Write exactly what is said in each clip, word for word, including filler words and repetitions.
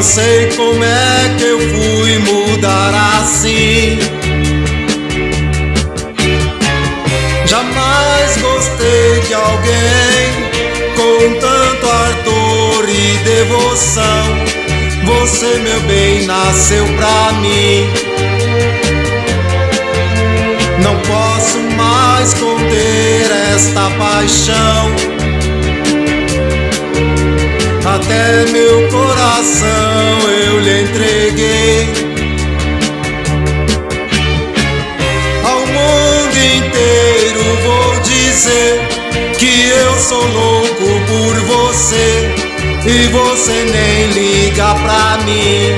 Não sei como é que eu fui mudar assim. Jamais gostei de alguém com tanto ardor e devoção. Você, meu bem, nasceu pra mim. Não posso mais conter esta paixão. Até meu coração eu lhe entreguei. Ao mundo inteiro vou dizer que eu sou louco por você, e você nem liga pra mim.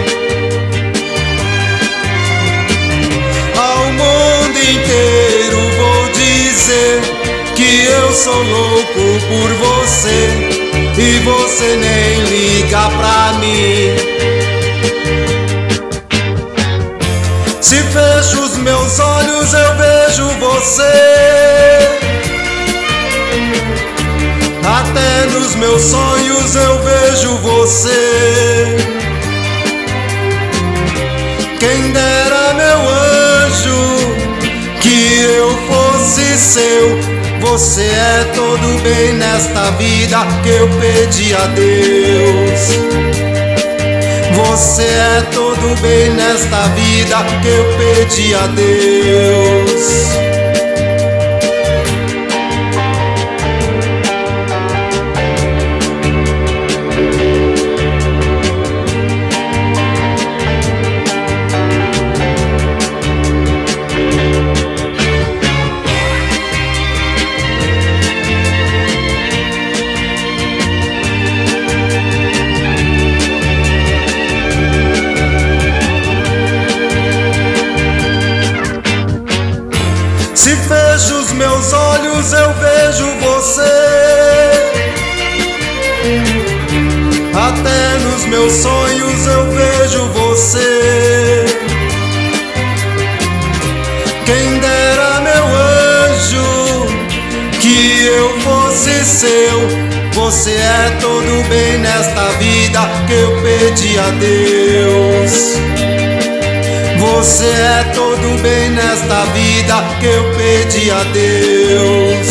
Ao mundo inteiro vou dizer que eu sou louco por você, e você nem liga pra mim. Se fecho os meus olhos eu vejo você. Até nos meus sonhos eu vejo você. Quem dera, meu anjo, que eu fosse seu. Você é todo bem nesta vida que eu pedi a Deus. Você é todo bem nesta vida que eu pedi a Deus. Se fecho os meus olhos eu vejo você. Até nos meus sonhos eu vejo você. Quem dera, meu anjo, que eu fosse seu. Você é todo bem nesta vida que eu pedi a Deus. Você é todo bem nesta vida que eu pedi a Deus.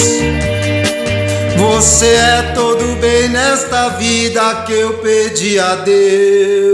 Você é todo bem nesta vida que eu pedi a Deus.